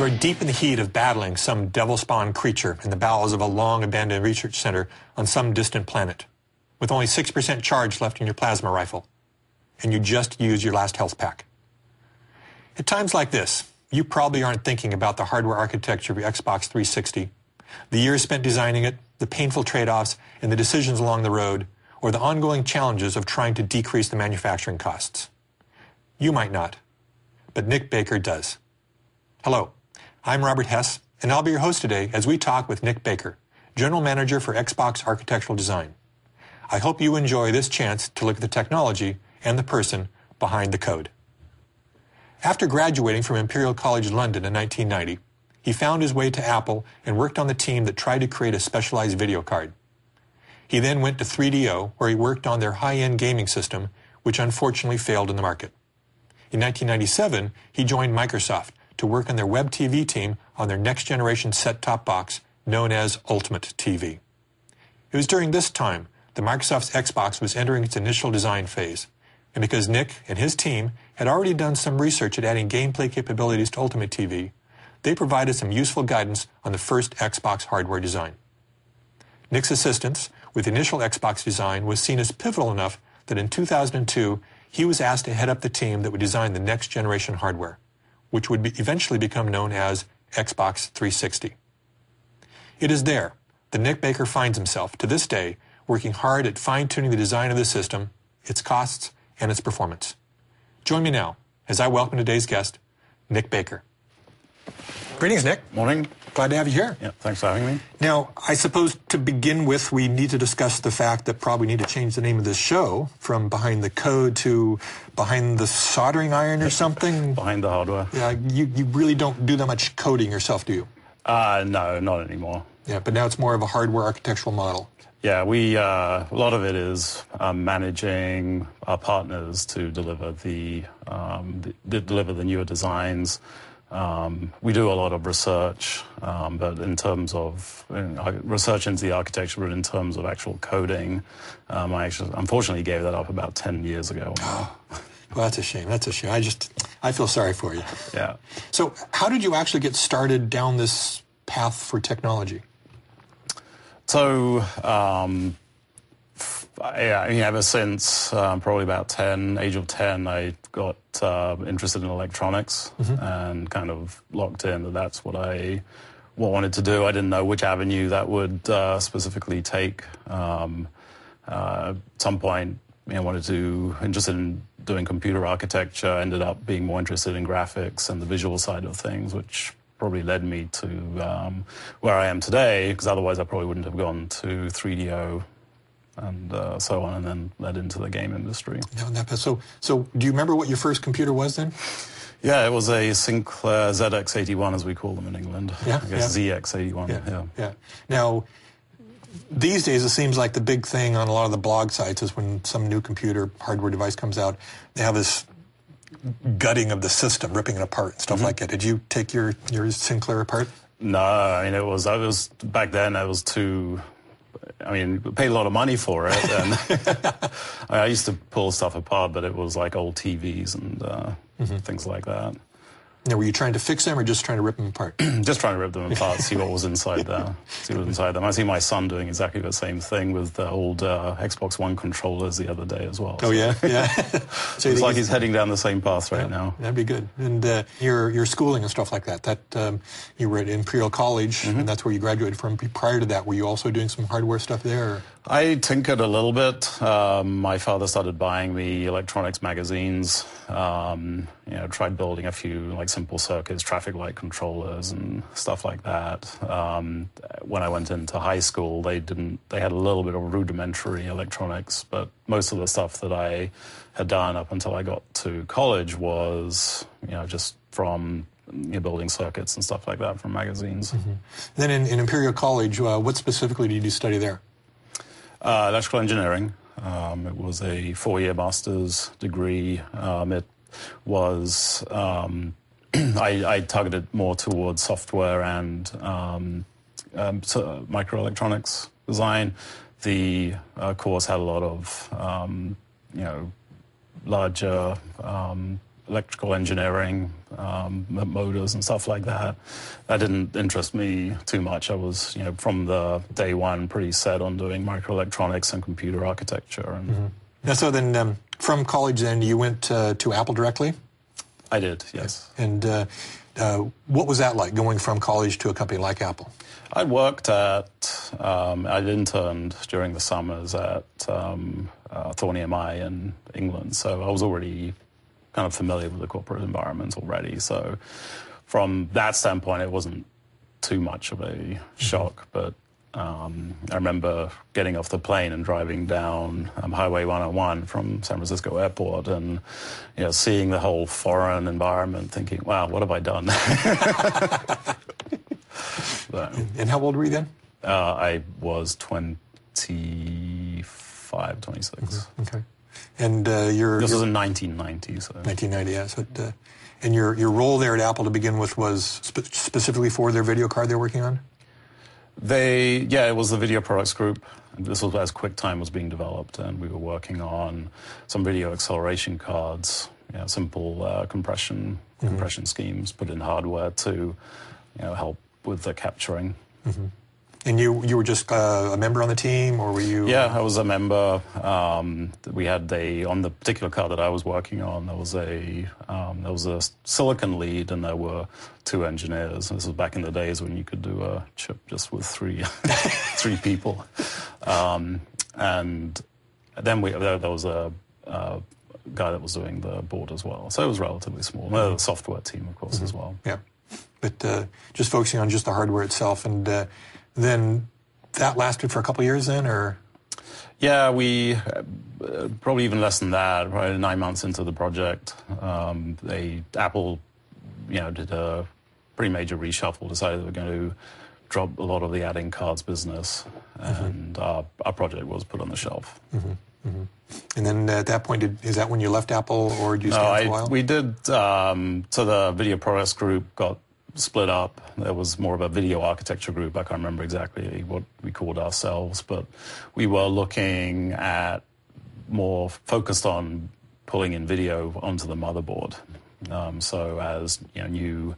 You are deep in the heat of battling some devil-spawned creature in the bowels of a long-abandoned research center on some distant planet, with only 6% charge left in your plasma rifle, and you just used your last health pack. At times like this, you probably aren't thinking about the hardware architecture of your Xbox 360, the years spent designing it, the painful trade-offs, and the decisions along the road, or the ongoing challenges of trying to decrease the manufacturing costs. You might not, but Nick Baker does. Hello, I'm Robert Hess, and I'll be your host today as we talk with Nick Baker, General Manager for Xbox Architectural Design. I hope you enjoy this chance to look at the technology and the person behind the code. After graduating from Imperial College London in 1990, he found his way to Apple and worked on the team that tried to create a specialized video card. He then went to 3DO, where he worked on their high-end gaming system, which unfortunately failed in the market. In 1997, he joined Microsoft to work on their web TV team on their next-generation set-top box known as Ultimate TV. It was during this time that Microsoft's Xbox was entering its initial design phase, and because Nick and his team had already done some research at adding gameplay capabilities to Ultimate TV, they provided some useful guidance on the first Xbox hardware design. Nick's assistance with initial Xbox design was seen as pivotal enough that in 2002, he was asked to head up the team that would design the next-generation hardware, which would eventually become known as Xbox 360. It is there that Nick Baker finds himself, to this day, working hard at fine-tuning the design of the system, its costs, and its performance. Join me now as I welcome today's guest, Nick Baker. Greetings, Nick. Morning. Glad to have you here. Yeah, thanks for having me. Now, I suppose to begin with, we need to discuss the fact that probably need to change the name of this show from Behind the Code to Behind the Soldering Iron or something. Behind the hardware. Yeah, you really don't do that much coding yourself, do you? No, not anymore. Yeah, but now it's more of a hardware architectural model. Yeah, a lot of it is managing our partners to deliver the newer designs. We do a lot of research, but in terms of research into the architecture, but in terms of actual coding, I actually unfortunately gave that up about 10 years ago. Well, that's a shame. That's a shame. I feel sorry for you. Yeah. So how did you actually get started down this path for technology? So, ever since probably about age of 10, I got interested in electronics and kind of locked in that that's what I wanted to do. I didn't know which avenue that would specifically take. At some point, interested in doing computer architecture, ended up being more interested in graphics and the visual side of things, which probably led me to where I am today, because otherwise I probably wouldn't have gone to 3DO and so on, and then led into the game industry. So do you remember what your first computer was then? Yeah, it was a Sinclair ZX81, as we call them in England. Yeah, I guess ZX81. Yeah. Now, these days it seems like the big thing on a lot of the blog sites is when some new computer hardware device comes out, they have this gutting of the system, ripping it apart and stuff like that. Did you take your Sinclair apart? No, I mean, it was back then. I was paid a lot of money for it, and I used to pull stuff apart, but it was like old TVs and things like that. Now, were you trying to fix them or just trying to rip them apart? Just trying to rip them apart, see what was inside there. I see my son doing exactly the same thing with the old Xbox One controllers the other day as well. Oh, yeah? Yeah. So it's like he's heading down the same path right now. That'd be good. And your schooling and stuff like that you were at Imperial College, and that's where you graduated from. Prior to that, were you also doing some hardware stuff there? Or? I tinkered a little bit. My father started buying me electronics magazines. Tried building a few simple circuits, traffic light controllers, and stuff like that. When I went into high school, they had a little bit of rudimentary electronics, but most of the stuff that I had done up until I got to college was just from building circuits and stuff like that from magazines. Then in Imperial College, what specifically did you study there? Electrical engineering. It was a 4-year master's degree. It was I targeted more towards software and microelectronics design. The course had a lot of larger electrical engineering, motors and stuff like that. That didn't interest me too much. I was, from the day one pretty set on doing microelectronics and computer architecture. And Now, so then from college then you went to Apple directly? I did, yes. And what was that like, going from college to a company like Apple? I worked I'd interned during the summers at Thorny MI in England, so I was already kind of familiar with the corporate environment already. So from that standpoint, it wasn't too much of a shock, but I remember getting off the plane and driving down Highway 101 from San Francisco Airport and seeing the whole foreign environment, thinking, wow, what have I done? So, and how old were you then? I was 25, 26. Okay. And this was in 1990. So. 1990, yeah. So and your role there at Apple to begin with was specifically for their video card they're working on? It was the Video Products Group. This was as QuickTime was being developed, and we were working on some video acceleration cards, simple compression schemes put in hardware to help with the capturing. And you were just a member on the team, or were you? Yeah, I was a member. We had on the particular card that I was working on, there was a silicon lead, and there were 2 engineers. This was back in the days when you could do a chip just with 3 people. And then there was a guy that was doing the board as well. So it was relatively small. The software team, of course, as well. Yeah, but just focusing on just the hardware itself, and then that lasted for a couple of years then, or? Yeah, we probably even less than that, probably 9 months into the project. Apple, did a pretty major reshuffle, decided they were going to drop a lot of the adding cards business, and our project was put on the shelf. And then at that point, is that when you left Apple, or did you stay for a while? We did, so the Video Products Group got split up. There was more of a video architecture group. I can't remember exactly what we called ourselves, but we were looking at more focused on pulling in video onto the motherboard. So as new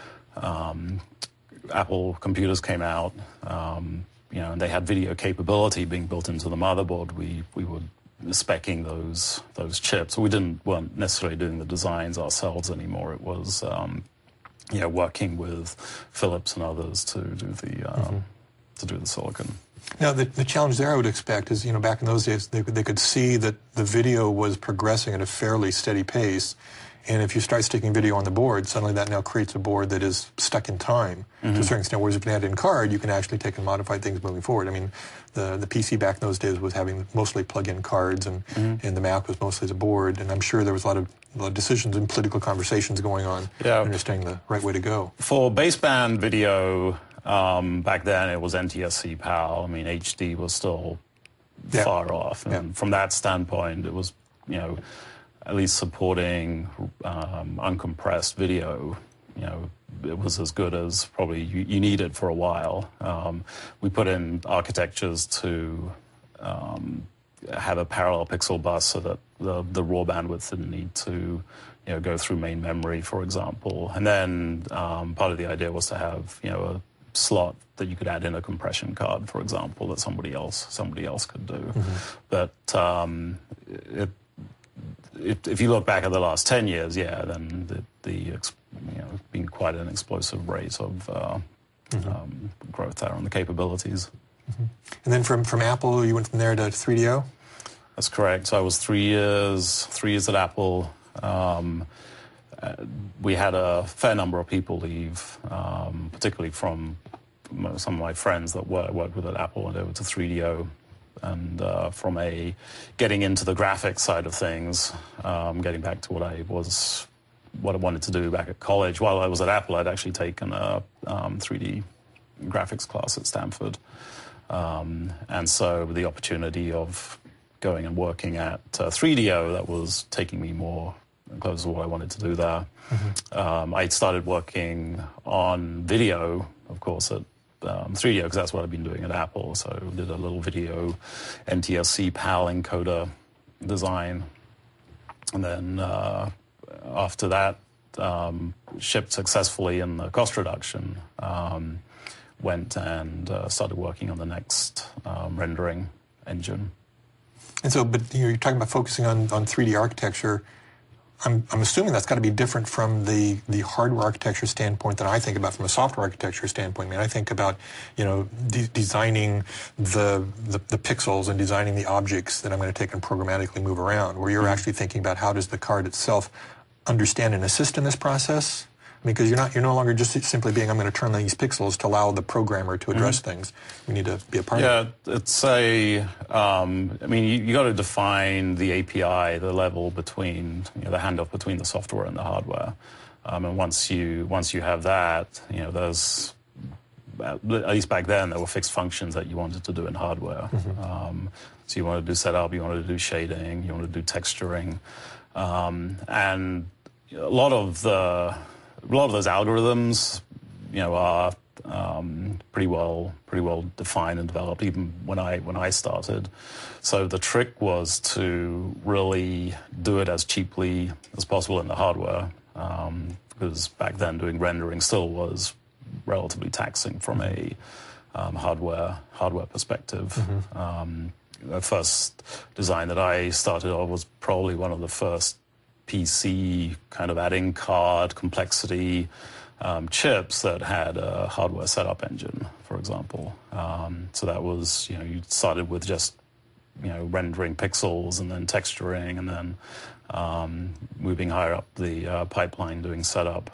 Apple computers came out, and they had video capability being built into the motherboard, we were speccing those chips. We weren't necessarily doing the designs ourselves anymore. It was working with Philips and others to do the silicon. Now, the challenge there, I would expect, is back in those days they could see that the video was progressing at a fairly steady pace, and if you start sticking video on the board, suddenly that now creates a board that is stuck in time to a certain extent. Whereas if you can add in card, you can actually take and modify things moving forward. I mean, the PC back in those days was having mostly plug-in cards, and the Mac was mostly the board, and I'm sure there was a lot of decisions and political conversations going on, understanding the right way to go. For baseband video, back then it was NTSC PAL. I mean, HD was still far off. And from that standpoint, it was, at least supporting uncompressed video, it was as good as probably you needed for a while. We put in architectures to have a parallel pixel bus so that the raw bandwidth didn't need to go through main memory, for example. And then part of the idea was to have a slot that you could add in a compression card, for example, that somebody else could do. But if you look back at the last 10 years, then been quite an explosive rate of growth there on the capabilities. And then from Apple, you went from there to 3DO? That's correct. So I was 3 years at Apple. We had a fair number of people leave, particularly from some of my friends that worked with at Apple went over to 3DO. And from getting into the graphics side of things, getting back to what I wanted to do back at college. While I was at Apple, I'd actually taken a 3D graphics class at Stanford. And so the opportunity of going and working at 3DO, that was taking me more close to what I wanted to do there. I started working on video, of course, at 3DO, because that's what I've been doing at Apple. So I did a little video NTSC PAL encoder design. And then after that shipped successfully in the cost reduction, went and started working on the next rendering engine. And so, but you're talking about focusing on 3D architecture. I'm assuming that's got to be different from the hardware architecture standpoint that I think about from a software architecture standpoint. I mean, I think about, designing the pixels and designing the objects that I'm going to take and programmatically move around, where you're actually thinking about how does the card itself understand and assist in this process. I mean, because you're no longer just simply being, I'm going to turn on these pixels to allow the programmer to address things. We need to be a part of it. Yeah, it's you got to define the API, the level between, the handoff between the software and the hardware. And once you have that, there's, at least back then, there were fixed functions that you wanted to do in hardware. So you wanted to do setup, you wanted to do shading, you wanted to do texturing. And a lot of those algorithms, are pretty well defined and developed even when I started. So the trick was to really do it as cheaply as possible in the hardware, because back then doing rendering still was relatively taxing from a hardware perspective. The first design that I started on was probably one of the first PC kind of adding card complexity chips that had a hardware setup engine, for example. So that was, you started with just, rendering pixels and then texturing and then moving higher up the pipeline doing setup.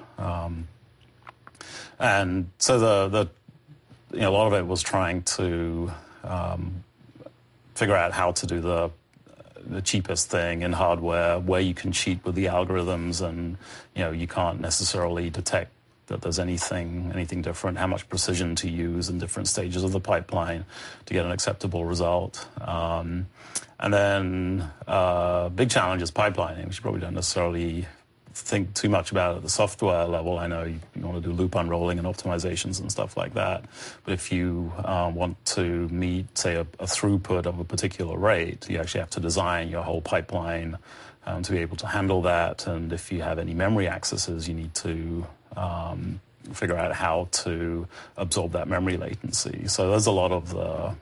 And so a lot of it was trying to figure out how to do the cheapest thing in hardware, where you can cheat with the algorithms, and you can't necessarily detect that there's anything different, how much precision to use in different stages of the pipeline to get an acceptable result. And then big challenge is pipelining, which you probably don't necessarily think too much about at the software level. I know you want to do loop unrolling and optimizations and stuff like that, but if you want to meet, say, a throughput of a particular rate, you actually have to design your whole pipeline to be able to handle that. And if you have any memory accesses, you need to figure out how to absorb that memory latency. So there's a lot of the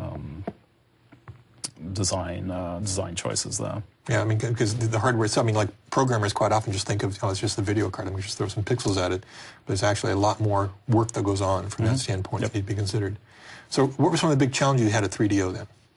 design choices there. Yeah, I mean, because the hardware itself, like programmers quite often just think of, it's just the video card, and we just throw some pixels at it. But there's actually a lot more work that goes on from that standpoint that need to be considered. So what were some of the big challenges you had at 3DO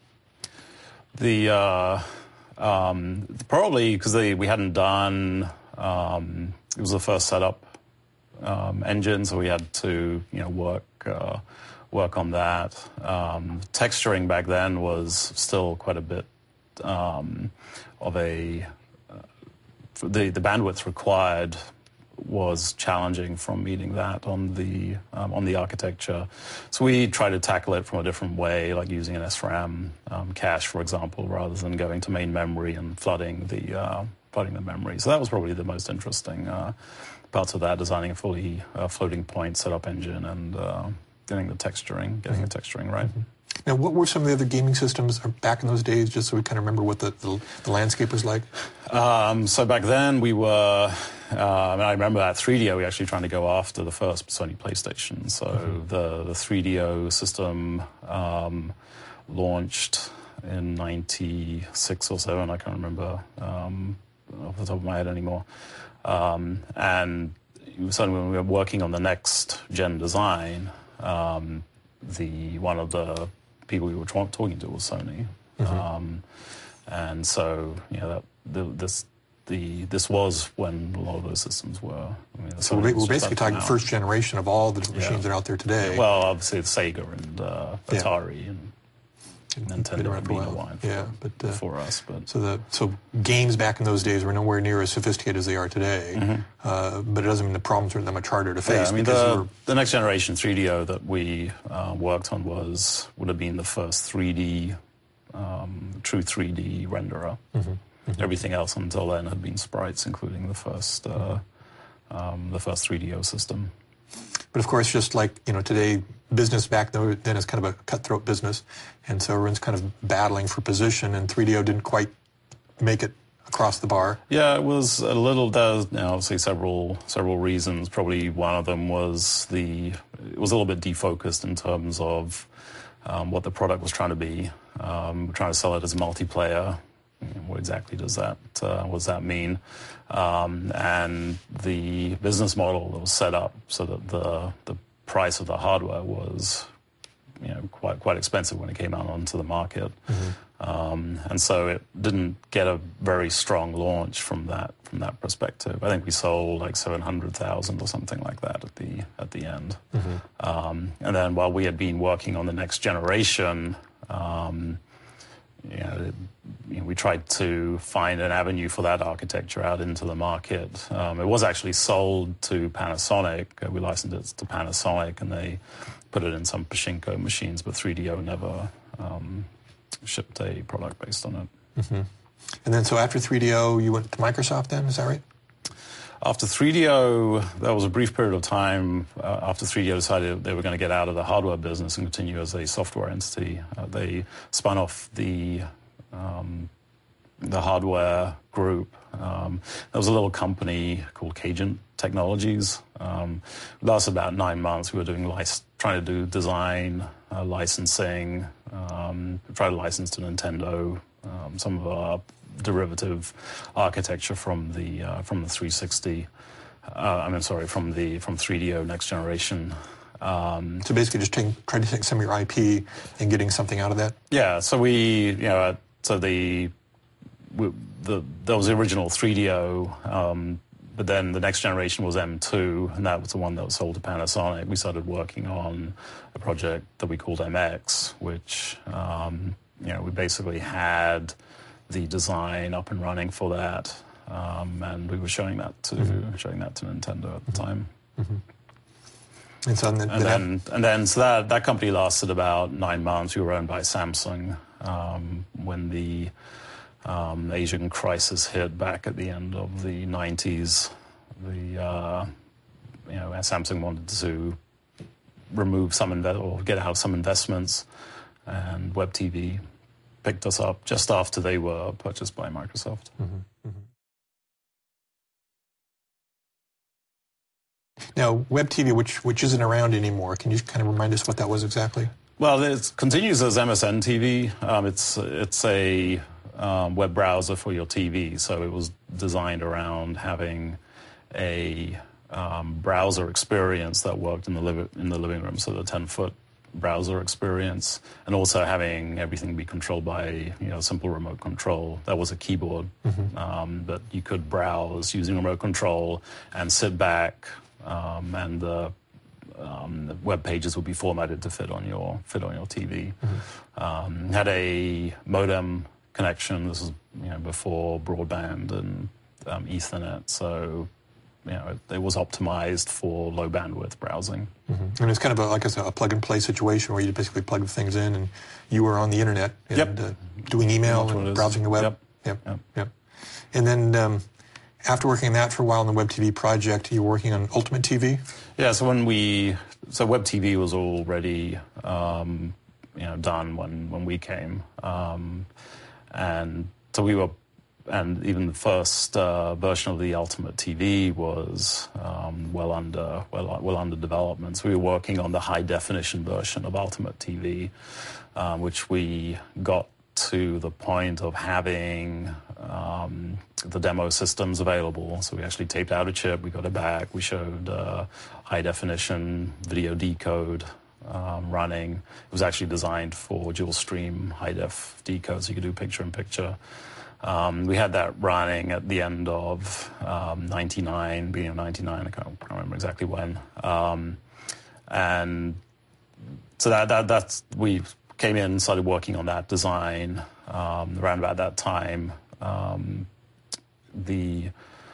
then? Probably because we hadn't done, it was the first setup engine, so we had to, work on that. Texturing back then was still quite a bit of a the bandwidth required was challenging from meeting that on the architecture. So we tried to tackle it from a different way, like using an SRAM cache, for example, rather than going to main memory and flooding the memory. So that was probably the most interesting parts of that, designing a fully floating point setup engine and getting the texturing right. Now, what were some of the other gaming systems back in those days, just so we kind of remember what the landscape was like? So back then we were, I remember at 3DO we were actually trying to go after the first Sony PlayStation. So the 3DO system launched in 96 or 7, I can't remember off the top of my head anymore. And suddenly when we were working on the next gen design, one of the people we were talking to was Sony, and so this was when a lot of those systems were. So we're basically talking first generation of all the machines that are out there today. Well, obviously it's Sega and Atari and Nintendo and Wine for us. But so games back in those days were nowhere near as sophisticated as they are today. But it doesn't mean the problems are that much harder to face. The next generation 3DO that we worked on would have been the first 3D, true 3D renderer. Everything else until then had been sprites, including the first 3DO system. But of course, just like today, business back then is kind of a cutthroat business, and so everyone's kind of battling for position. And 3DO didn't quite make it across the bar. Yeah, it was a little. There's obviously several reasons. Probably one of them was it was a little bit defocused in terms of what the product was trying to be. We're trying to sell it as multiplayer. What exactly does that mean? And the business model that was set up so that the price of the hardware was quite expensive when it came out onto the market. And so it didn't get a very strong launch from that perspective. I think we sold like 700,000 or something like that at the end. And then while we had been working on the next generation, we tried to find an avenue for that architecture out into the market. It was actually sold to Panasonic. We licensed it to Panasonic, and they put it in some Pachinko machines, but 3DO never shipped a product based on it. And then so after 3DO, you went to Microsoft then, is that right? After 3DO, there was a brief period of time after 3DO decided they were going to get out of the hardware business and continue as a software entity. They spun off the hardware group. There was a little company called Cagent Technologies. It lasted about 9 months. We were trying to do design, licensing, try to license to Nintendo some of our derivative architecture from the 360. From 3DO next generation. So basically, just trying to take some of your IP and getting something out of that. Yeah. So there was the original 3DO, but then the next generation was M2, and that was the one that was sold to Panasonic. We started working on a project that we called MX, which we basically had the design up and running for that, and we were showing that to Nintendo at the time. And so then that company lasted about 9 months. We were owned by Samsung when the Asian crisis hit back at the end of the 90s. Samsung wanted to remove or get out some investments, and Web TV picked us up just after they were purchased by Microsoft. Now, Web TV, which isn't around anymore, can you kind of remind us what that was exactly? Well, it continues as MSN TV. It's a web browser for your TV, so it was designed around having a browser experience that worked in the living room, so the 10-foot browser experience, and also having everything be controlled by simple remote control. That was a keyboard, but you could browse using remote control and sit back, and the web pages would be formatted to fit on your TV. Had a modem connection. This was before broadband and Ethernet, so it was optimized for low bandwidth browsing. And it's kind of a plug and play situation where you basically plug things in and you were on the internet and doing email and browsing the web. Yep. And then after working on that for a while on the Web TV project, you were working on Ultimate TV? Yeah, so Web TV was already done when we came. And so we were, and even the first version of the Ultimate TV was well under development. So we were working on the high definition version of Ultimate TV, which we got to the point of having the demo systems available. So we actually taped out a chip, we got it back, we showed high definition video decode running. It was actually designed for dual stream high def decode, so you could do picture in picture. We had that running at the end of 99, beginning of 99, I can't remember exactly when. And so that's we came in and started working on that design around about that time. The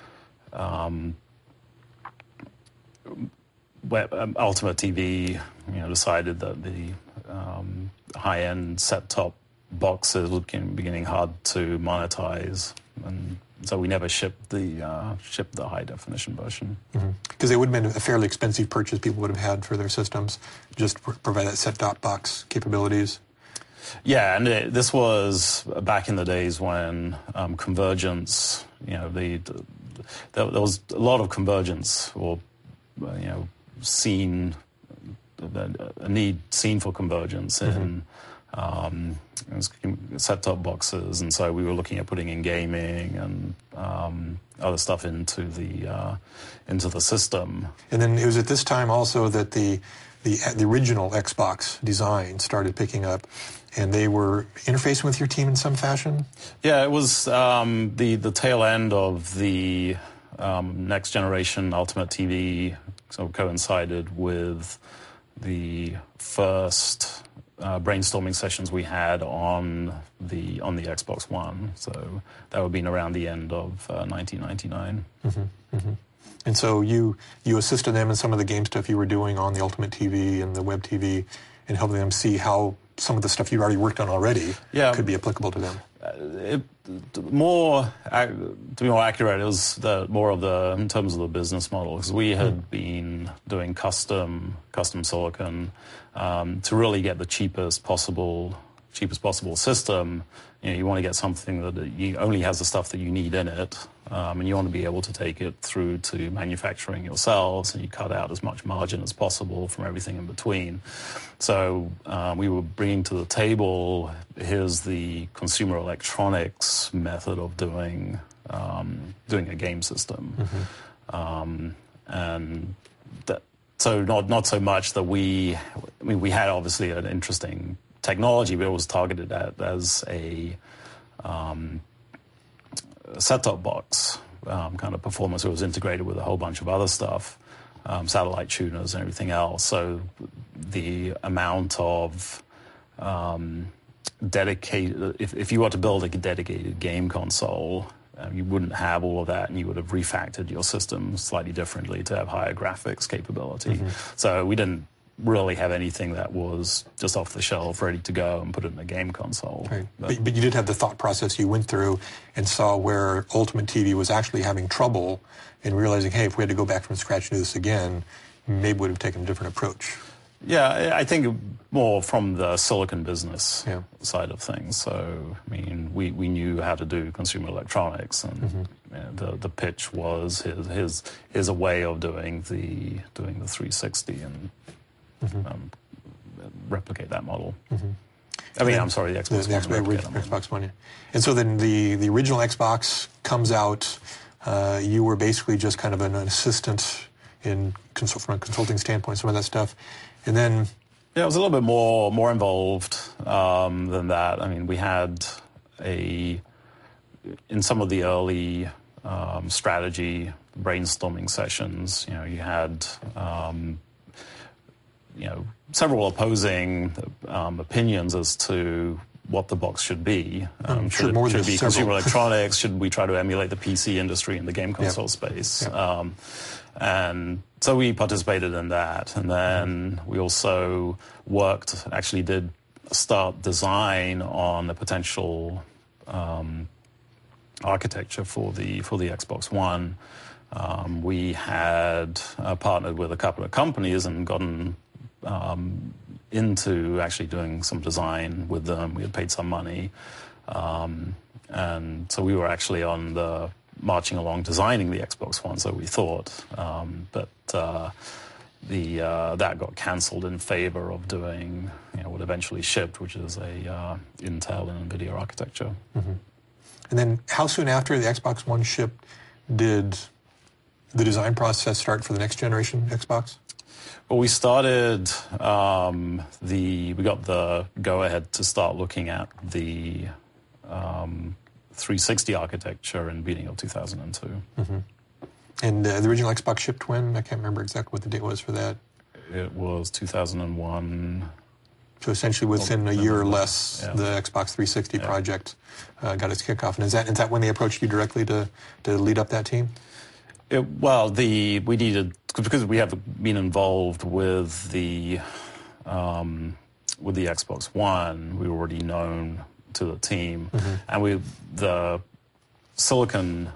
Ultimate TV, decided that the high-end set-top boxes were beginning hard to monetize, and so we never shipped the high-definition version. Because it would have been a fairly expensive purchase people would have had for their systems, just to provide that set-top box capabilities. Yeah, and this was back in the days when convergence, there was a lot of convergence, or a need seen for convergence in set-top boxes, and so we were looking at putting in gaming and other stuff into the system. And then it was at this time also that the original Xbox design started picking up, and they were interfacing with your team in some fashion? Yeah, it was the tail end of the next generation Ultimate TV, sort of coincided with the first brainstorming sessions we had on the Xbox One. So that would have been around the end of 1999. And so you assisted them in some of the game stuff you were doing on the Ultimate TV and the Web TV, and helping them see how some of the stuff you already worked on already could be applicable to them. To be more accurate, it was more of in terms of the business model, because we had been doing custom silicon to really get the cheapest possible system. You want to get something that only has the stuff that you need in it, and you want to be able to take it through to manufacturing yourselves, and you cut out as much margin as possible from everything in between. So we were bringing to the table, here's the consumer electronics method of doing a game system. And that, so not so much that we had obviously an interesting technology, but it was targeted as a set-top box kind of performance. It was integrated with a whole bunch of other stuff, satellite tuners and everything else. So the amount of dedicated, if you were to build a dedicated game console, you wouldn't have all of that, and you would have refactored your system slightly differently to have higher graphics capability. So we didn't really have anything that was just off the shelf, ready to go and put it in a game console. Right. But you did have the thought process you went through and saw where Ultimate TV was actually having trouble, and realizing, hey, if we had to go back from scratch and do this again, maybe we would have taken a different approach. Yeah, I think more from the silicon business side of things. So, I mean, we knew how to do consumer electronics, and the pitch was here's a way of doing the 360 and replicate that model. I mean, I'm sorry, the Xbox One. The Xbox One, yeah. And so then the original Xbox comes out. You were basically just kind of an assistant from a consulting standpoint, some of that stuff. And then... Yeah, it was a little bit more involved than that. I mean, we had in some of the early strategy brainstorming sessions, you had... several opposing opinions as to what the box should be. Should it be consumer electronics? Should we try to emulate the PC industry in the game console space? And so we participated in that. And then we also did start design on the potential architecture for the Xbox One. We had partnered with a couple of companies and gotten into actually doing some design with them. We had paid some money. And so we were actually marching along designing the Xbox One, so we thought. But that got cancelled in favor of doing what eventually shipped, which is a Intel and NVIDIA architecture. And then how soon after the Xbox One shipped did the design process start for the next generation Xbox? Well, we started, we got the go-ahead to start looking at the 360 architecture in the beginning of 2002. And the original Xbox shipped when? I can't remember exactly what the date was for that. It was 2001. So essentially within a year or less, the Xbox 360 project got its kickoff. And is that when they approached you directly to lead up that team? We needed, because we have been involved with the Xbox One, we were already known to the team, and the Silicon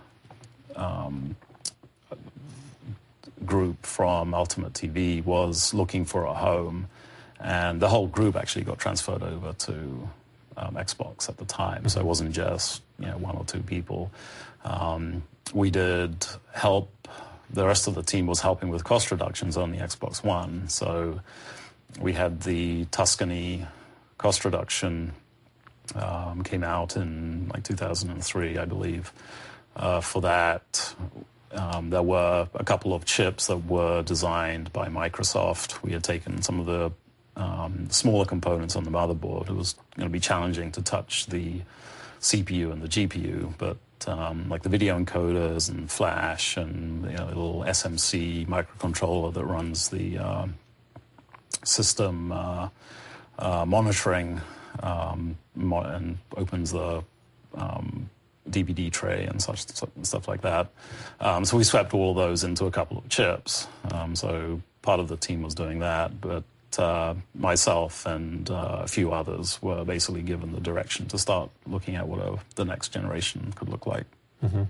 group from Ultimate TV was looking for a home, And the whole group actually got transferred over to Xbox at the time, so it wasn't just one or two people. We did help. The rest of the team was helping with cost reductions on the Xbox One. So we had the Tuscany cost reduction came out in like 2003, I believe. For that, there were a couple of chips that were designed by Microsoft. We had taken some of the smaller components on the motherboard. It was going to be challenging to touch the CPU and the GPU, but like the video encoders and flash and a little SMC microcontroller that runs the system monitoring and opens the DVD tray and stuff like that. So we swept all of those into a couple of chips. So part of the team was doing that, but myself and a few others were basically given the direction to start looking at what the next generation could look like. Mm-hmm.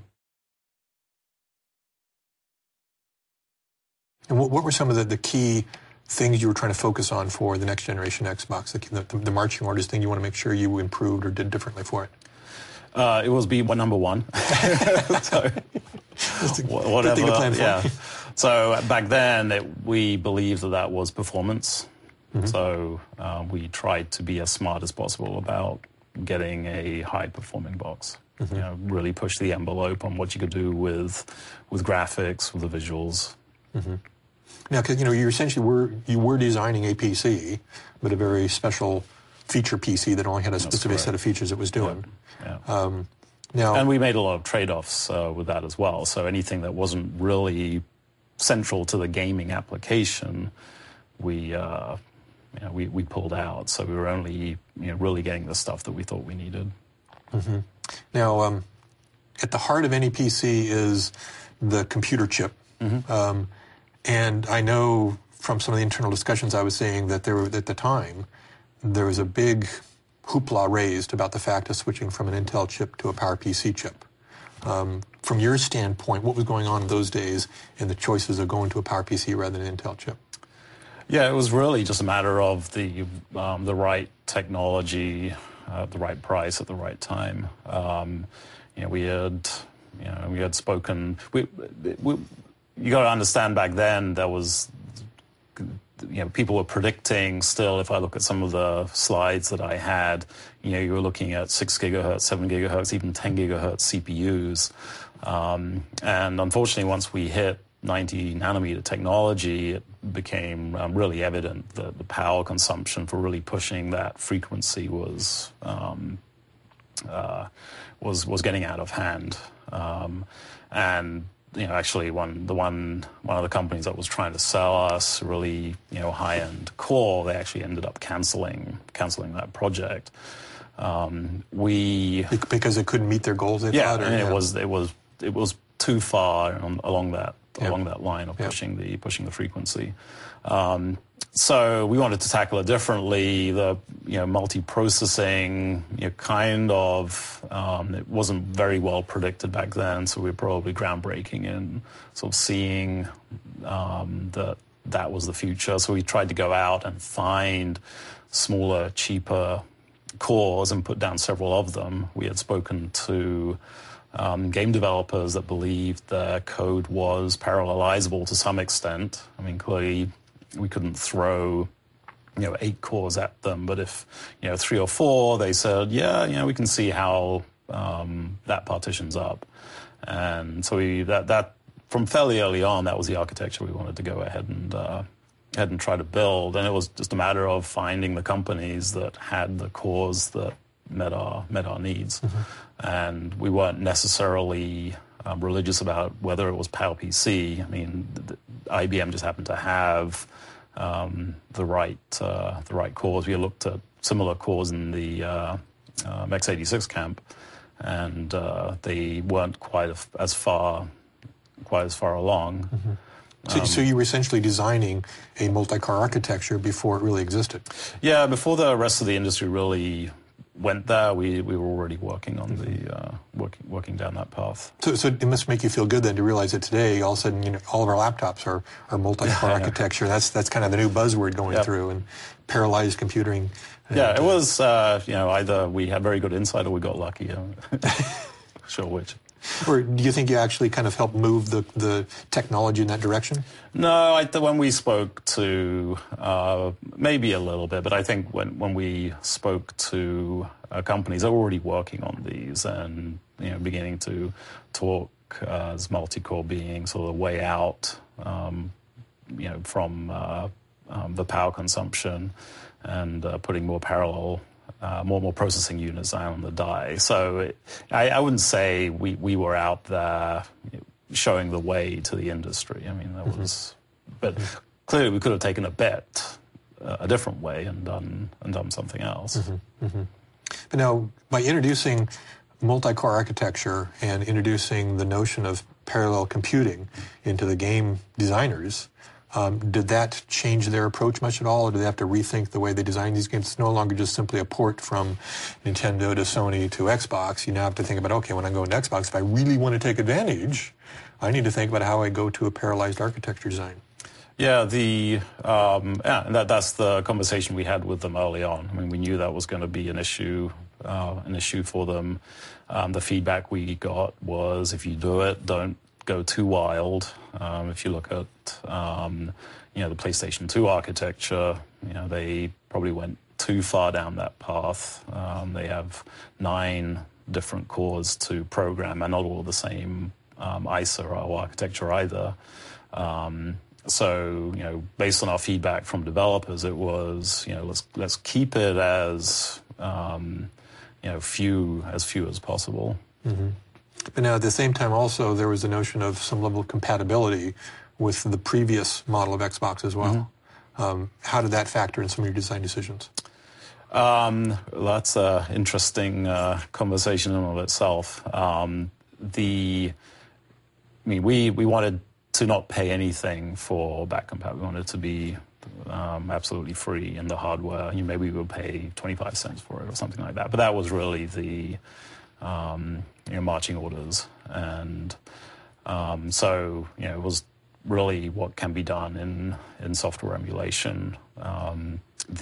And what were some of the key things you were trying to focus on for the next generation Xbox, the marching orders thing you want to make sure you improved or did differently for it? It was number one. So, whatever. Thing to plan for. Yeah. So back then, we believed that was performance. Mm-hmm. So we tried to be as smart as possible about getting a high-performing box. Mm-hmm. Really push the envelope on what you could do with graphics, with the visuals. Mm-hmm. Now, because you essentially were designing a PC, but a very special feature PC that only had a specific set of features it was doing. Yeah. Now, and we made a lot of trade-offs with that as well. So anything that wasn't really central to the gaming application, we pulled out. So we were only really getting the stuff that we thought we needed. Mm-hmm. Now, at the heart of any PC is the computer chip. Mm-hmm. And I know from some of the internal discussions I was seeing that at the time, there was a big hoopla raised about the fact of switching from an Intel chip to a PowerPC chip. From your standpoint, what was going on in those days in the choices of going to a PowerPC rather than an Intel chip? Yeah, it was really just a matter of the right technology, the right price at the right time. We had spoken. You got to understand, back then there was, people were predicting still. If I look at some of the slides that I had, you were looking at 6 gigahertz, 7 gigahertz, even 10 gigahertz CPUs. And unfortunately, once we hit 90 nanometer technology, it became really evident that the power consumption for really pushing that frequency was getting out of hand. And actually, one of the companies that was trying to sell us really high-end core, they actually ended up canceling that project. Because it couldn't meet their goals. They thought, it was too far along that line of pushing the frequency. So we wanted to tackle it differently. The multi-processing it wasn't very well predicted back then, so we were probably groundbreaking in sort of seeing that was the future. So we tried to go out and find smaller, cheaper cores and put down several of them. We had spoken to game developers that believed their code was parallelizable to some extent. I mean, clearly we couldn't throw 8 cores at them, but if 3 or 4, they said, we can see how that partitions up. And so that from fairly early on, that was the architecture we wanted to go ahead and try to build. And it was just a matter of finding the companies that had the cores that met our needs. Mm-hmm. And we weren't necessarily religious about whether it was PowerPC. I mean, IBM just happened to have the right cores. We looked at similar cores in the x86 camp, and they weren't quite as far along. Mm-hmm. So you were essentially designing a multi-core architecture before it really existed. Yeah, before the rest of the industry really went there, we were already working on working down that path. So it must make you feel good then to realize that today, all of a sudden, all of our laptops are multi-core architecture. That's kind of the new buzzword going through, and parallelized computing. Yeah, it was, either we had very good insight or we got lucky. Sure which. Or do you think you actually kind of helped move the technology in that direction? No, when we spoke to, maybe a little bit, but I think when we spoke to companies that were already working on these and, beginning to talk as multi-core being sort of the way out, from the power consumption and putting more parallel more processing units down on the die. So I wouldn't say we were out there showing the way to the industry. I mean, that was, but clearly we could have taken a bet a different way and done something else. But now, by introducing multi-core architecture and introducing the notion of parallel computing into the game designers, did that change their approach much at all, or do they have to rethink the way they design these games? It's no longer just simply a port from Nintendo to Sony to Xbox. You now have to think about, okay, when I go into Xbox, if I really want to take advantage, I need to think about how I go to a parallelized architecture design. Yeah, that's the conversation we had with them early on. I mean, we knew that was going to be an issue for them. The feedback we got was, if you do it, don't go too wild. If you look at the PlayStation 2 architecture, they probably went too far down that path. They have 9 different cores to program, and not all the same ISA or architecture either. So based on our feedback from developers, it was let's keep it as few as possible. But now, at the same time, also, there was the notion of some level of compatibility with the previous model of Xbox as well. How did that factor in some of your design decisions? That's an interesting conversation in and of itself. We wanted to not pay anything for back compatibility. We wanted it to be absolutely free in the hardware. Maybe we would pay 25 cents for it or something like that. But that was really the marching orders, and so it was really what can be done in software emulation. And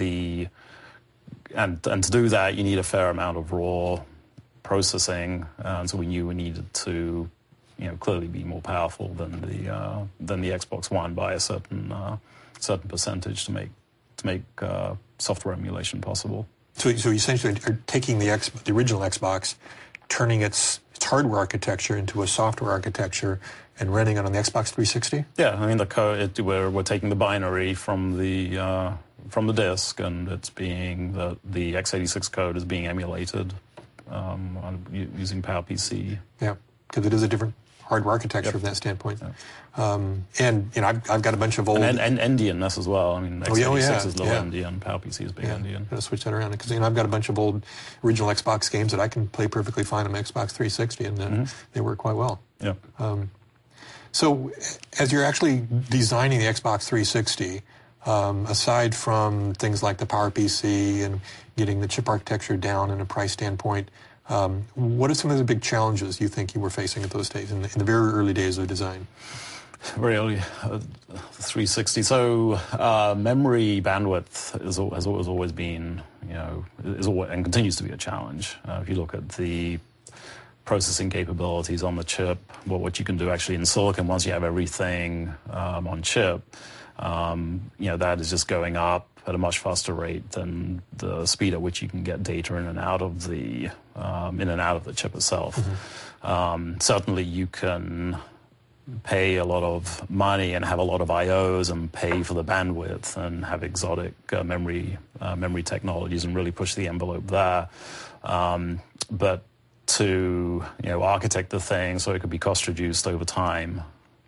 to do that, you need a fair amount of raw processing. So we knew we needed to clearly be more powerful than the Xbox One by a certain percentage to make software emulation possible. So you essentially are taking the original Xbox, turning its hardware architecture into a software architecture and running it on the Xbox 360? Yeah, I mean the code. We're taking the binary from the disk, and it's being the x86 code is being emulated using PowerPC. Yeah, because it is a different hardware architecture from that standpoint. And I've got a bunch of old and NDNess as well. I mean, x86 is little NDN, PowerPC is big NDN. I'm gonna switch that around because I've got a bunch of old original Xbox games that I can play perfectly fine on my Xbox 360, and they work quite well. Yeah. So, as you're actually designing the Xbox 360, aside from things like the PowerPC and getting the chip architecture down in a price standpoint, what are some of the big challenges you think you were facing at those days, in the very early days of design? Very early, 360. So memory bandwidth has always been, and continues to be a challenge. If you look at the processing capabilities on the chip, what you can do actually in silicon once you have everything on chip, that is just going up at a much faster rate than the speed at which you can get data in and out of the chip itself. Certainly, you can pay a lot of money and have a lot of IOs and pay for the bandwidth and have exotic memory technologies and really push the envelope there. But to architect the thing so it could be cost reduced over time,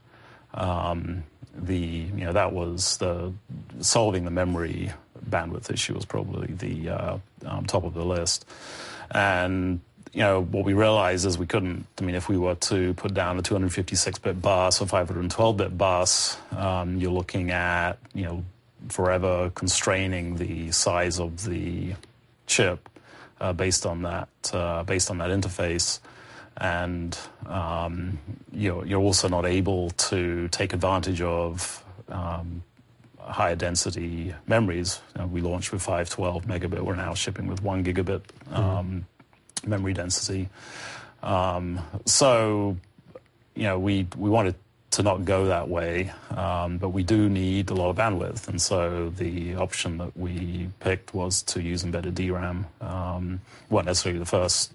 that was solving the memory bandwidth issue was probably the top of the list. And what we realized is we couldn't. I mean, if we were to put down a 256-bit bus or 512-bit bus, you're looking at forever constraining the size of the chip based on that interface. And you're also not able to take advantage of higher density memories. We launched with 512 megabit. We're now shipping with 1 gigabit memory density. So, we wanted to not go that way, but we do need a lot of bandwidth. And so the option that we picked was to use embedded DRAM. Weren't necessarily the first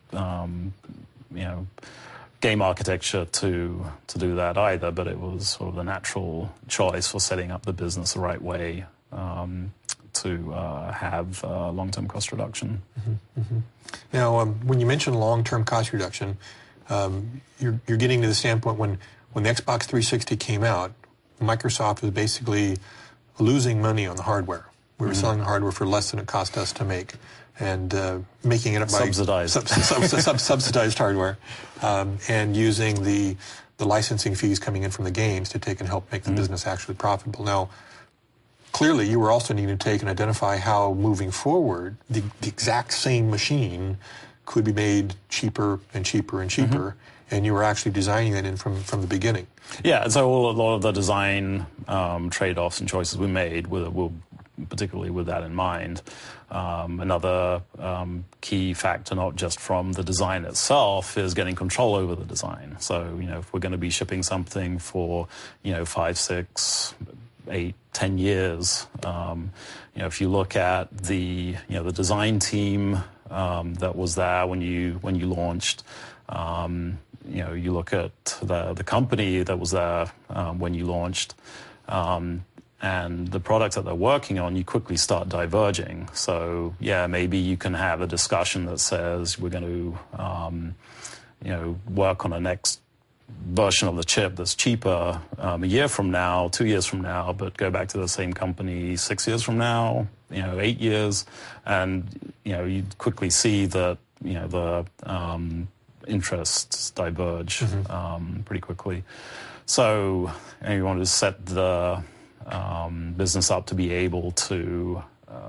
game architecture to do that either, but it was sort of the natural choice for setting up the business the right way to have long-term cost reduction. Now, when you mention long-term cost reduction, you're getting to the standpoint when the Xbox 360 came out, Microsoft was basically losing money on the hardware. We were selling the hardware for less than it cost us to make, and making it up by subsidized hardware, and using the licensing fees coming in from the games to take and help make the business actually profitable. Now, clearly, you were also needing to take and identify how, moving forward, the exact same machine could be made cheaper and cheaper and cheaper, and you were actually designing that in from the beginning. Yeah, and so a lot of the design trade-offs and choices we made were particularly with that in mind. Another key factor, not just from the design itself, is getting control over the design. So, if we're going to be shipping something for, 5, 6, 8, 10 years, if you look at the design team that was there when you launched, you look at the company that was there when you launched, and the products that they're working on, you quickly start diverging. So, maybe you can have a discussion that says we're going to, work on a next version of the chip that's cheaper a year from now, 2 years from now, but go back to the same company 6 years from now, 8 years, and you quickly see that the interests diverge pretty quickly. So, you want to set the business up to be able to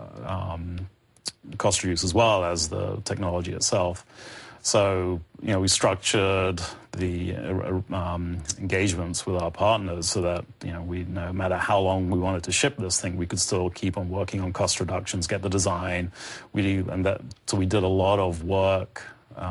cost reduce as well as the technology itself. So, we structured the engagements with our partners so that, we, no matter how long we wanted to ship this thing, we could still keep on working on cost reductions, get the design. So we did a lot of work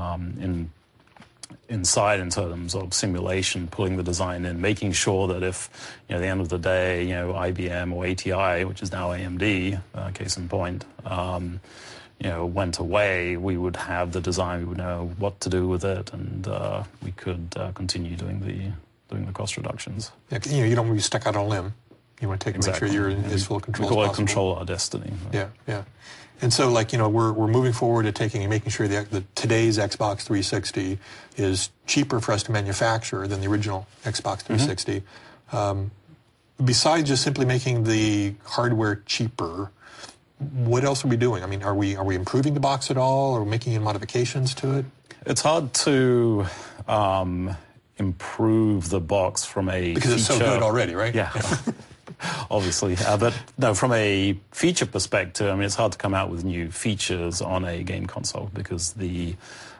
inside in terms of simulation, pulling the design in, making sure that if, at the end of the day, IBM or ATI, which is now AMD, case in point, went away, we would have the design, we would know what to do with it, and we could continue doing the cost reductions. Yeah, you don't want to be stuck out on a limb. You want to take and make sure you're in as full control as possible. We control our destiny. Yeah. And so, we're moving forward to taking and making sure that today's Xbox 360 is cheaper for us to manufacture than the original Xbox 360. Besides just simply making the hardware cheaper, what else are we doing? I mean, are we improving the box at all, or making any modifications to it? It's hard to improve the box from a because it's so good already, right? Yeah. Obviously, but no, from a feature perspective, I mean, it's hard to come out with new features on a game console because the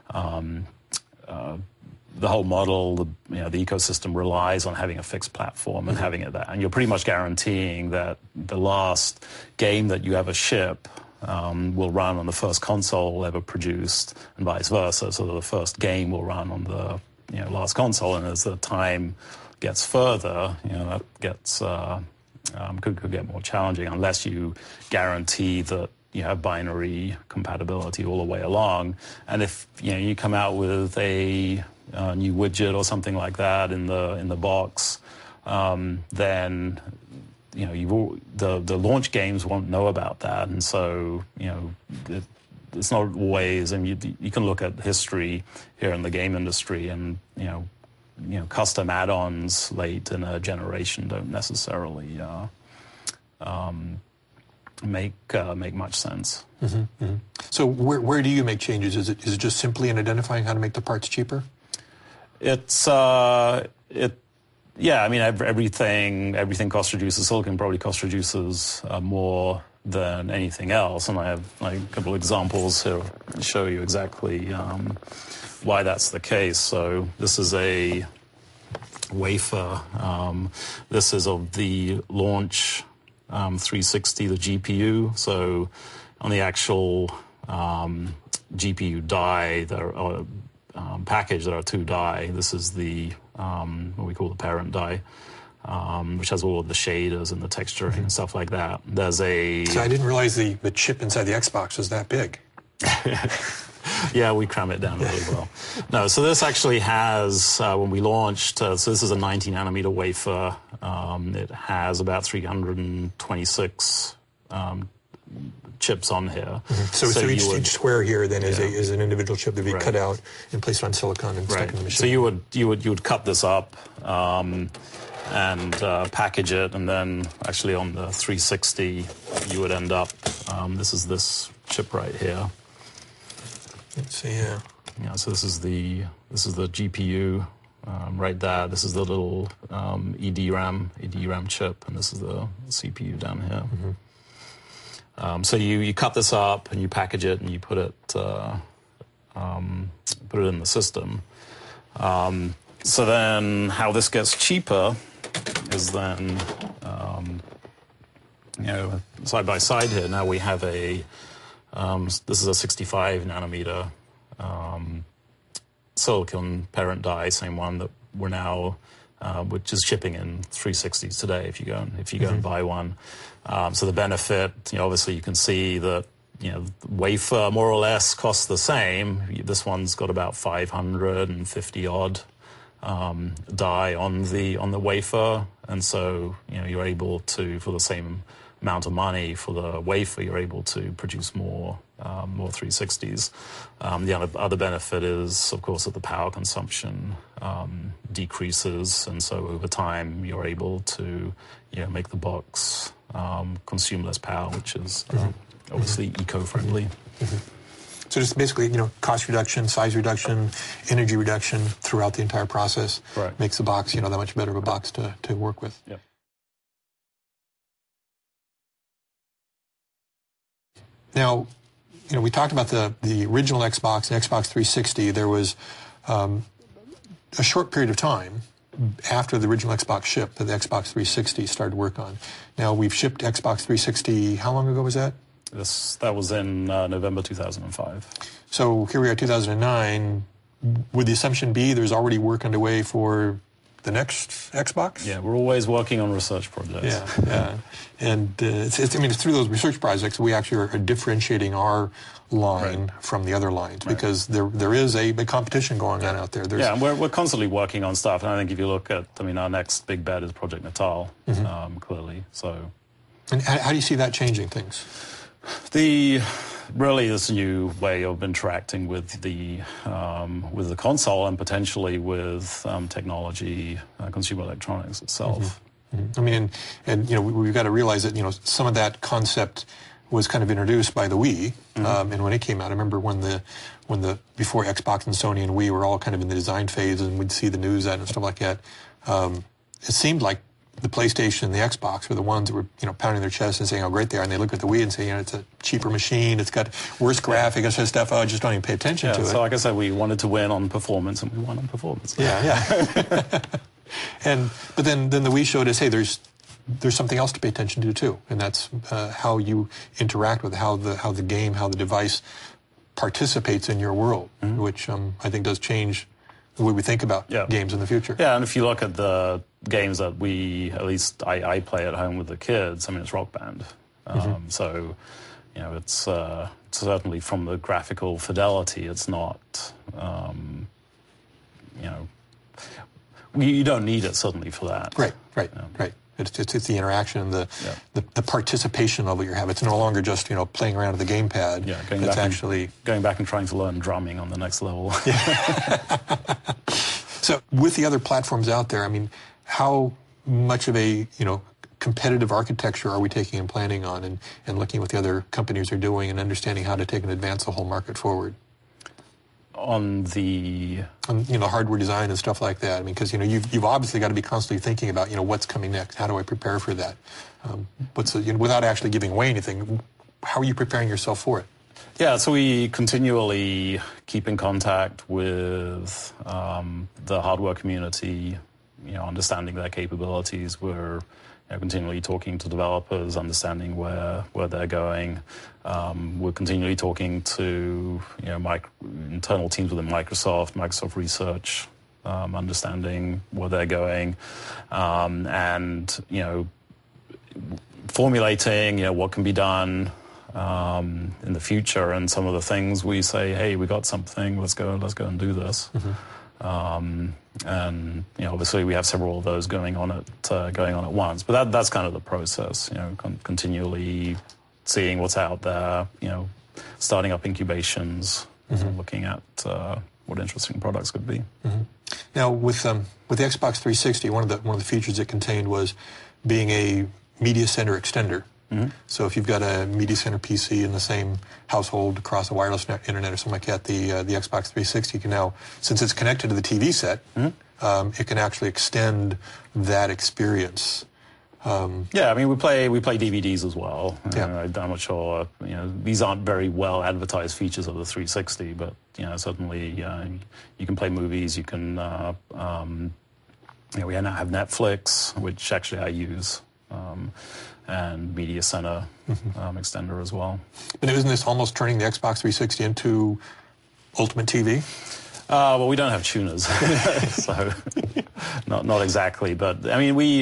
whole model, the ecosystem relies on having a fixed platform and having it there, and you're pretty much guaranteeing that the last game that you ever ship will run on the first console ever produced, and vice versa. So the first game will run on the last console, and as the time gets further, that gets could get more challenging unless you guarantee that you have binary compatibility all the way along. And if you come out with a new widget or something like that in the box, then the launch games won't know about that, and so it's not always. I mean, you can look at history here in the game industry, and custom add-ons late in a generation don't necessarily make much sense. So where do you make changes? Is it just simply in identifying how to make the parts cheaper? Yeah, I mean, everything cost reduces. Silicon probably cost reduces more than anything else. And I have like a couple of examples here to show you exactly why that's the case. So this is a wafer. This is of the launch 360, the GPU. So on the actual GPU die, there are package, there are two die. This is the what we call the parent die, which has all of the shaders and the texturing and stuff like that. There's a... So I didn't realize the chip inside the Xbox was that big. Yeah, we cram it down really well. No, so this actually has, when we launched, so this is a 90 nanometer wafer. It has about 326 chips on here. So each square here then is an individual chip that we cut out and placed on silicon and stuck in the machine. So you would cut this up and package it, and then actually on the 360 you would end up. This is this chip right here. Let's see, yeah. Yeah. So this is the GPU right there. This is the little EDRAM chip, and this is the CPU down here. So you cut this up and you package it and you put it in the system. So then how this gets cheaper is then side by side here. Now we have this is a 65 nanometer silicon parent die, same one that we're now, which is shipping in 360s today. If you go and buy one, so the benefit, obviously you can see that the wafer more or less costs the same. This one's got about 550 odd die on the wafer, and so you're able to, for the same amount of money for the wafer, you're able to produce more 360s. The other benefit is, of course, that the power consumption decreases, and so over time you're able to make the box consume less power, which is obviously eco-friendly. So just basically, cost reduction, size reduction, energy reduction throughout the entire process makes the box, that much better of a box to work with. Yep. Now, we talked about the original Xbox and Xbox 360. There was a short period of time after the original Xbox shipped that the Xbox 360 started to work on. Now, we've shipped Xbox 360, how long ago was that? That was in November 2005. So here we are, 2009. Would the assumption be there's already work underway for the next Xbox? Yeah, we're always working on research projects. Yeah. And it's through those research projects we actually are differentiating our line from the other lines, because there is a big competition going on out there. And we're constantly working on stuff. And I think if you look at, our next big bet is Project Natal, clearly. So, and how do you see that changing things? Really this new way of interacting with the console and potentially with technology, consumer electronics itself. And we've got to realize that some of that concept was kind of introduced by the Wii, and when it came out, I remember when before Xbox and Sony and Wii were all kind of in the design phase, and we'd see the news and stuff like that. It seemed like the PlayStation and the Xbox were the ones that were, pounding their chest and saying how great they are, and they look at the Wii and say, it's a cheaper machine, it's got worse graphics and stuff. I just don't even pay attention to it. So like I said, we wanted to win on performance, and we won on performance. Yeah. But then the Wii showed us, hey, there's something else to pay attention to too, and that's how you interact with how the game, how the device participates in your world, which I think does change the way we think about games in the future. Yeah, and if you look at the games that I play at home with the kids, it's Rock Band. So, it's certainly from the graphical fidelity, it's not, you don't need it certainly for that. Right. It's the interaction, the participation level you're having. It's no longer just playing around with the gamepad. Yeah, going back and trying to learn drumming on the next level. So with the other platforms out there, how much of a competitive architecture are we taking and planning on, and looking at what the other companies are doing and understanding how to take and advance the whole market forward? On the hardware design and stuff like that. I mean, because you've obviously got to be constantly thinking about what's coming next. How do I prepare for that? Without actually giving away anything, how are you preparing yourself for it? Yeah, so we continually keep in contact with the hardware community, understanding their capabilities. We're continually talking to developers, understanding where they're going. We're continually talking to internal teams within Microsoft Research, understanding where they're going, and formulating what can be done in the future. And some of the things we say, hey, we got something, let's go and do this. Mm-hmm. And obviously we have several of those going on at once. But that's kind of the process. Continually seeing what's out there. Starting up incubations, mm-hmm. Looking at what interesting products could be. Mm-hmm. Now with the Xbox 360, one of the features it contained was being a media center extender. Mm-hmm. So if you've got a media center PC in the same household across a wireless internet or something like that, the Xbox 360 can now, since it's connected to the TV set, mm-hmm. It can actually extend that experience. Yeah, I mean, we play DVDs as well. Yeah. I'm not sure, these aren't very well advertised features of the 360, but, certainly you can play movies, you can, we now have Netflix, which actually I use. And Media Center mm-hmm. Extender as well. But isn't this almost turning the Xbox 360 into Ultimate TV? Well, we don't have tuners, so not exactly. But I mean,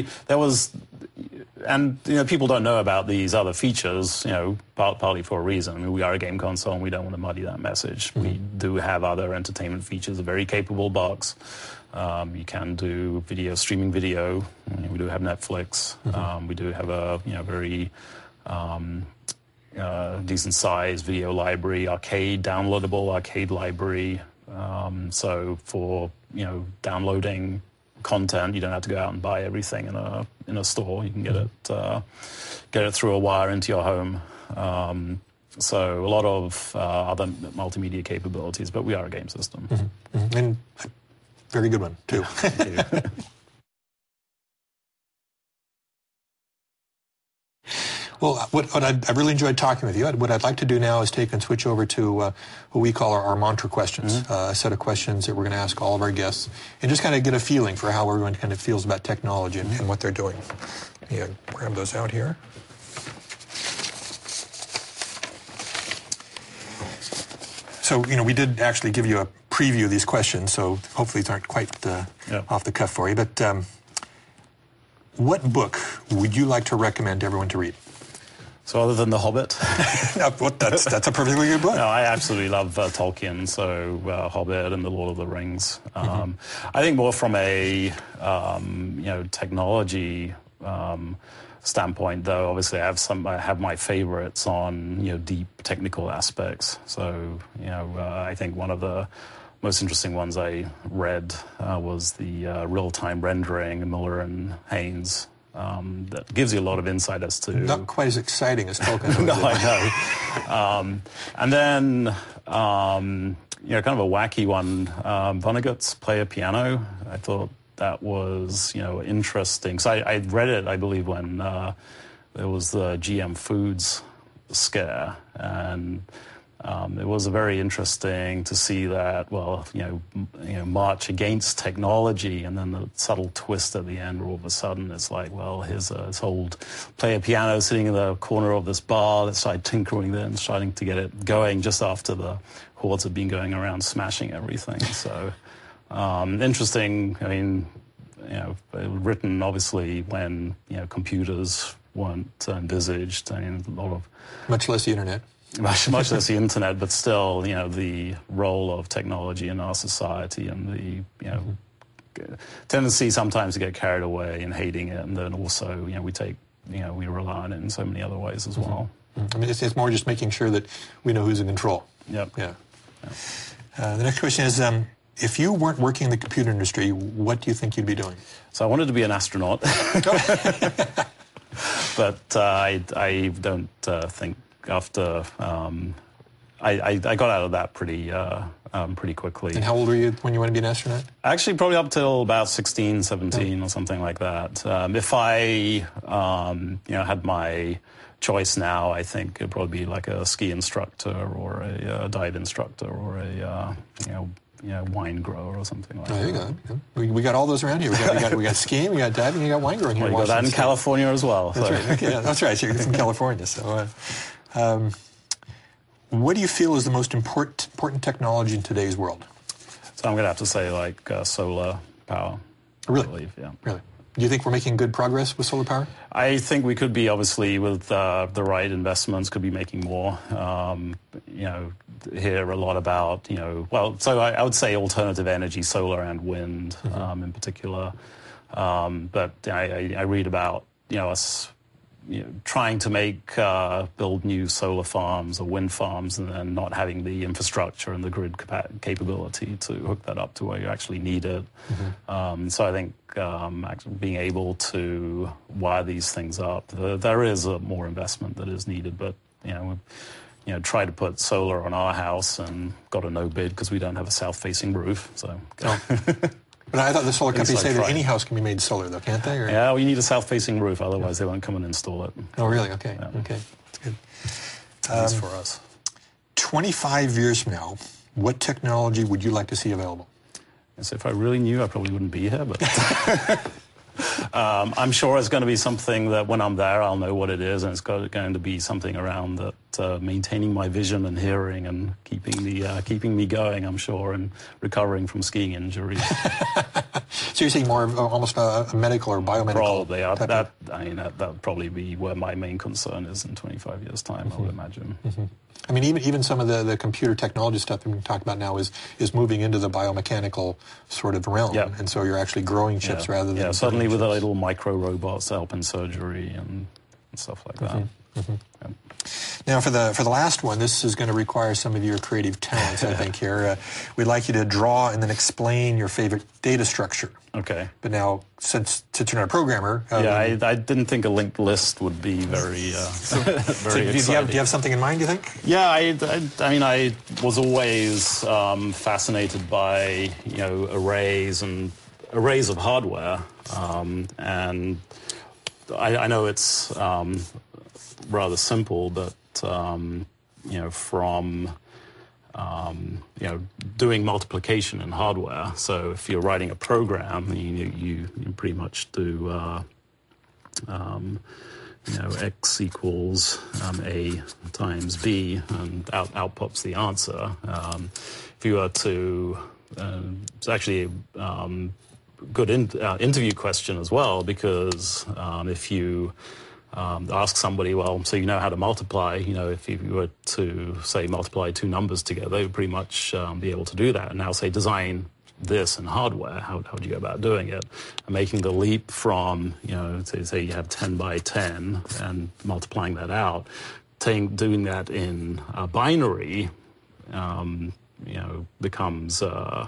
people don't know about these other features, partly for a reason. I mean, we are a game console, and we don't want to muddy that message. Mm-hmm. We do have other entertainment features, a very capable box. You can do streaming video. We do have Netflix. Mm-hmm. We do have a very decent sized video library, downloadable arcade library. So for downloading content, you don't have to go out and buy everything in a store. You can get it through a wire into your home. So a lot of other multimedia capabilities, but we are a game system. Mm-hmm. Mm-hmm. And very good one, too. Well, what I really enjoyed talking with you. What I'd like to do now is take and switch over to what we call our mantra questions, mm-hmm. A set of questions that we're going to ask all of our guests, and just kind of get a feeling for how everyone kind of feels about technology and what they're doing. Yeah, grab those out here. So, we did actually give you a preview of these questions, so hopefully these aren't quite off the cuff for you. But what book would you like to recommend everyone to read? So other than The Hobbit? That's a perfectly good book. No, I absolutely love Tolkien, so Hobbit and The Lord of the Rings. Mm-hmm. I think more from a technology standpoint, though, obviously I have my favorites on deep technical aspects. So I think one of the most interesting ones I read was the real-time rendering, Miller and Haynes. That gives you a lot of insight as to... Not quite as exciting as Tolkien. No, I know. And then, kind of a wacky one, Vonnegut's Play a Piano. I thought that was, interesting. So I read it, I believe, when there was the GM Foods scare. And it was very interesting to see that, march against technology, and then the subtle twist at the end where all of a sudden it's like, well, here's this old player piano sitting in the corner of this bar. Let's try tinkering there and starting to get it going just after the hordes have been going around smashing everything. So interesting. I mean, written obviously when computers weren't envisaged. I mean, a lot of much less the internet. Much less the internet, but still, the role of technology in our society and the, tendency sometimes to get carried away and hating it, and then also, we rely on it in so many other ways as well. Mm-hmm. I mean, it's more just making sure that we know who's in control. Yep. Yeah. The next question is, if you weren't working in the computer industry, what do you think you'd be doing? So I wanted to be an astronaut, but I don't think after I got out of that pretty quickly. And how old were you when you wanted to be an astronaut? Actually, probably up till about 16, 17 or something like that. If I had my choice now, I think it'd probably be like a ski instructor or a dive instructor or a wine grower or something like that. There you go. We got all those around here. We got skiing, we got diving, you got wine growing here. Well, you got that in California as well. That's right. Okay, yeah, that's right. So you're from California. So, what do you feel is the most important technology in today's world? So I'm going to have to say solar power. Really? I believe, yeah. Really? Do you think we're making good progress with solar power? I think we could be, obviously, with the right investments, could be making more. Hear a lot about, so I would say alternative energy, solar and wind in particular. But I read about, us trying to build new solar farms or wind farms and then not having the infrastructure and the grid capability to hook that up to where you actually need it. So I think actually being able to wire these things up, there is more investment that is needed, but try to put solar on our house and got a no bid because we don't have a south-facing roof. So. But I thought the solar companies say that any house can be made solar, though, can't they? Or? Yeah, well, you need a south-facing roof, otherwise they won't come and install it. Oh, really? Okay, yeah. Okay, that's good. At least for us. 25 years from now, what technology would you like to see available? So if I really knew, I probably wouldn't be here, but I'm sure it's going to be something that when I'm there, I'll know what it is, and it's going to be something around that maintaining my vision and hearing and keeping me going, I'm sure, and recovering from skiing injuries. So you're saying more of almost a medical or biomedical? Probably. That would probably be where my main concern is in 25 years' time, I would imagine. I mean, even some of the computer technology stuff that we talk about now is moving into the biomechanical sort of realm. Yep. And so you're actually growing chips rather than... Yeah, suddenly with the little micro robots to help in surgery and stuff like that. Yeah. Now, for the last one, this is going to require some of your creative talents, I think, here. We'd like you to draw and then explain your favorite data structure. Okay. But now, since you're not a programmer... I didn't think a linked list would be very very exciting. Do you have something in mind, do you think? Yeah, I was always fascinated by, arrays of hardware. And I know it's rather simple, but, from... doing multiplication in hardware. So if you're writing a program, you pretty much do, x equals A times B, and out pops the answer. If you were to, it's actually a good interview question as well, because if you ask somebody, well, so you know how to multiply, if you were to, say, multiply two numbers together, they would pretty much be able to do that. And now, say, design this in hardware, how do you go about doing it? And making the leap from, say you have 10 by 10 and multiplying that out, doing that in binary, becomes...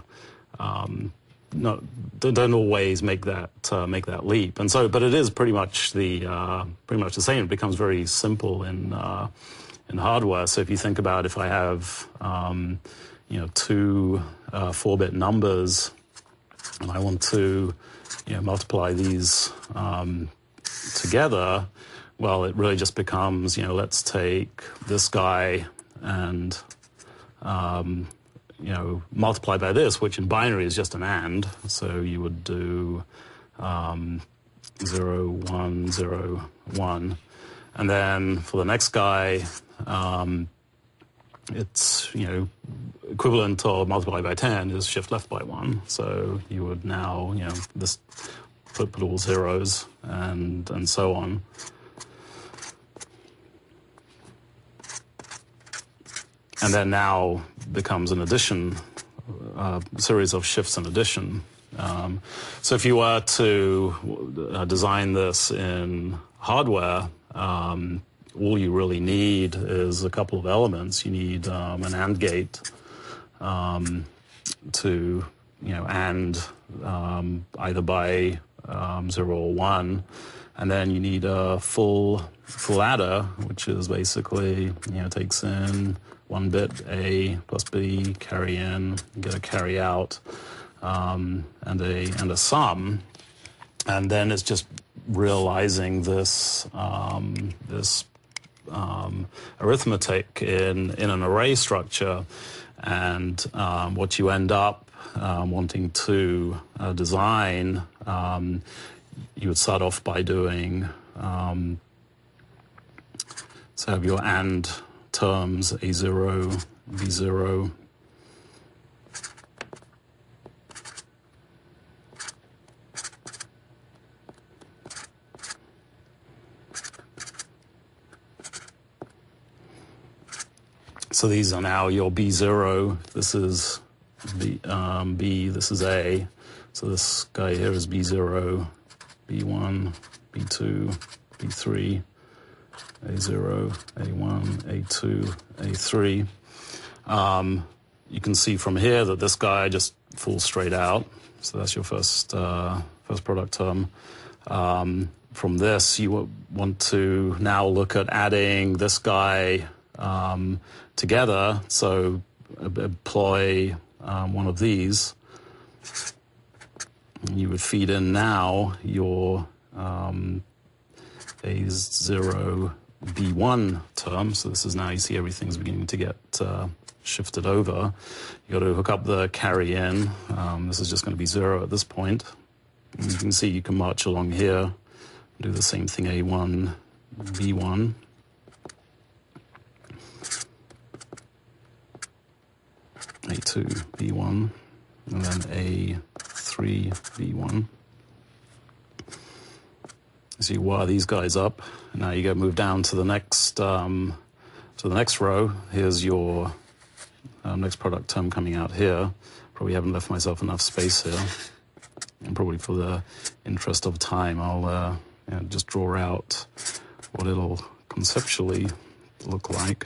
don't always make that leap, and so, but it is pretty much the same. It becomes very simple in hardware. So if you think about, if I have two 4-bit numbers, and I want to multiply these together, well, it really just becomes let's take this guy and multiply by this, which in binary is just an AND. So you would do 0, 1, 0, 1. And then for the next guy, it's, equivalent to multiply by 10 is shift left by 1. So you would now, this put all zeros and so on. And then now becomes an addition, series of shifts and addition. So if you were to design this in hardware, all you really need is a couple of elements. You need an AND gate to, AND either by 0 or 1. And then you need a full adder, which is basically, takes in one bit A plus B, carry in, you get a carry out, and a sum, and then it's just realizing this arithmetic in an array structure, and what you end up wanting to design, you would start off by doing, so have your AND terms, A0, B0, so these are now your B0. This is B, this is A. So this guy here is B0, B1, B2, B3, A0, A1, A2, A3. You can see from here that this guy just falls straight out. So that's your first product term. From this, you want to now look at adding this guy together. So employ one of these. You would feed in now your A0 B1 term. So this is now, you see everything's beginning to get shifted over. You got to hook up the carry in. This is just going to be 0 at this point. And you can see you can march along here, do the same thing, A1 B1. A2 B1, and then A3 B1. So you wire these guys up. Now you go move down to the next row. Here's your next product term coming out here. Probably haven't left myself enough space here, and probably for the interest of time, I'll just draw out what it'll conceptually look like.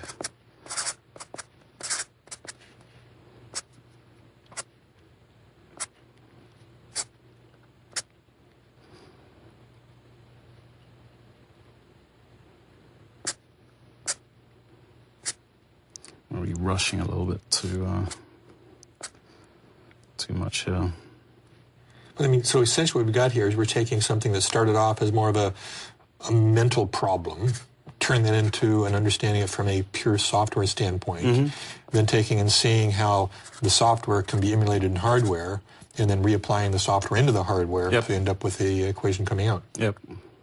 Are we rushing a little bit too much here? But I mean, so essentially what we've got here is we're taking something that started off as more of a mental problem, turn that into an understanding it from a pure software standpoint, then taking and seeing how the software can be emulated in hardware, and then reapplying the software into the hardware to end up with the equation coming out. Yep.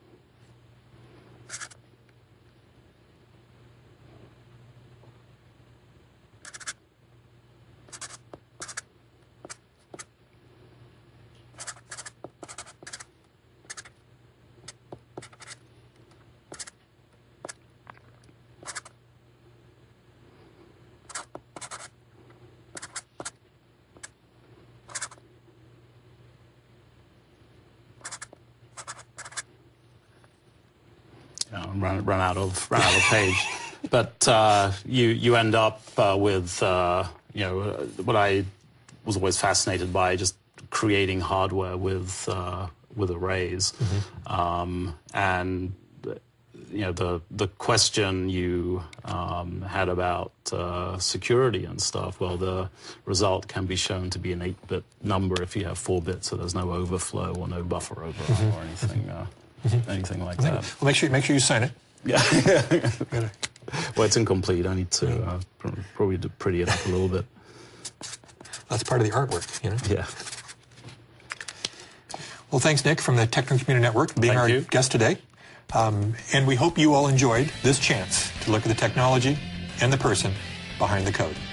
Run out of page, but you end up with what I was always fascinated by, just creating hardware with arrays, and the question you had about security and stuff. Well, the result can be shown to be an 8-bit number if you have 4 bits, so there's no overflow or no buffer overrun or anything. Anything like that. Well, make sure you sign it. Yeah. Well, it's incomplete. I need to probably pretty it up a little bit. That's part of the artwork, Yeah. Well, thanks, Nick, from the Techno Community Network, being our guest today. And we hope you all enjoyed this chance to look at the technology and the person behind the code.